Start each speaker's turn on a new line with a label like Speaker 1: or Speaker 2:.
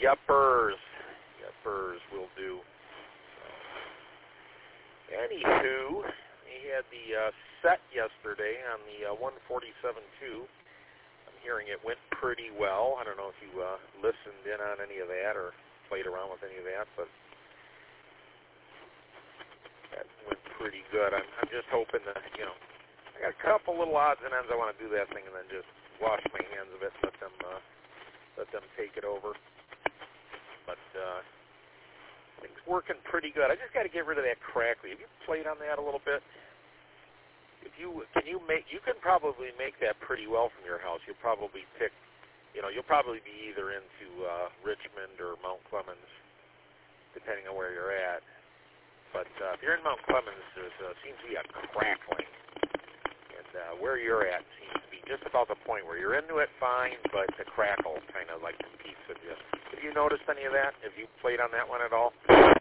Speaker 1: Yuppers. Yuppers will do. Anywho, we had the set yesterday on the 147.2. I'm hearing it went pretty well. I don't know if you listened in on any of that or played around with any of that, but that went pretty good. I'm just hoping that, I got a couple little odds and ends I want to do that thing and then just wash my hands of it and let them take it over. But things working pretty good. I just got to get rid of that crackly. Have you played on that a little bit? You can probably make that pretty well from your house. You'll probably pick, you'll probably be either into Richmond or Mount Clemens, depending on where you're at. But if you're in Mount Clemens, there seems to be a crackling. And where you're at seems to be just about the point where you're into it fine, but the crackle kind of like competes with you. Have you noticed any of that? Have you played on that one at all?